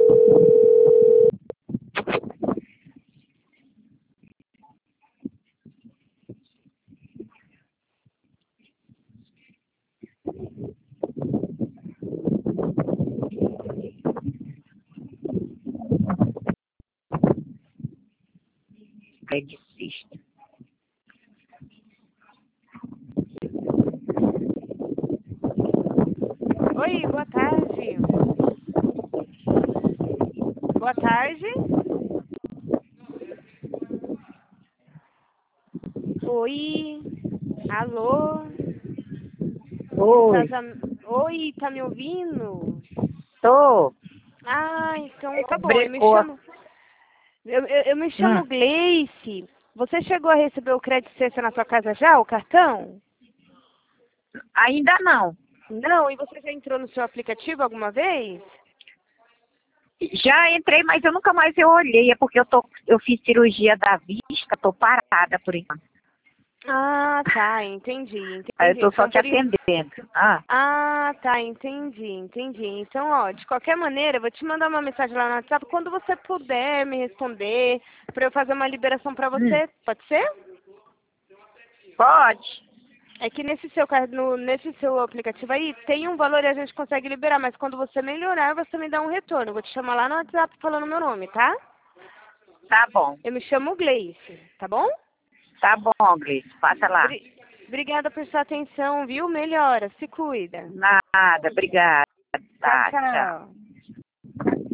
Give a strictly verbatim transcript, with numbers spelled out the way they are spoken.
Eletricista. Oi, boa tarde. Boa tarde. Oi. Alô. Oi, Tá, tá... Oi, tá me ouvindo? tô. Ah, então tá bom. Eu me Brecou. chamo. Eu, eu, eu me Hum, chamo Gleice. Você chegou a receber o crédito sexta na sua casa já, o cartão? ainda não. Não, e você já entrou no seu aplicativo alguma vez? Já entrei, mas eu nunca mais eu olhei. É porque eu, tô, eu fiz cirurgia da vista, tô parada por enquanto. Ah, tá, entendi, Aí eu entendi. tô só Então, te por in- atendendo. Ah, Ah, tá, entendi, entendi. Então, ó, de qualquer maneira, eu vou te mandar uma mensagem lá no WhatsApp quando você puder me responder, para eu fazer uma liberação para hum, você, pode ser? pode. É que nesse seu, car- no, nesse seu aplicativo aí tem um valor e a gente consegue liberar, mas quando você melhorar, você me dá um retorno. Eu vou te chamar lá no WhatsApp falando meu nome, tá? Tá bom. Eu me chamo Gleice, tá bom? Tá bom, Gleice. Passa lá. Bri- Obrigada por sua atenção, viu? Melhora, se cuida. Nada, obrigada. Tchau, Tá, tchau. tchau.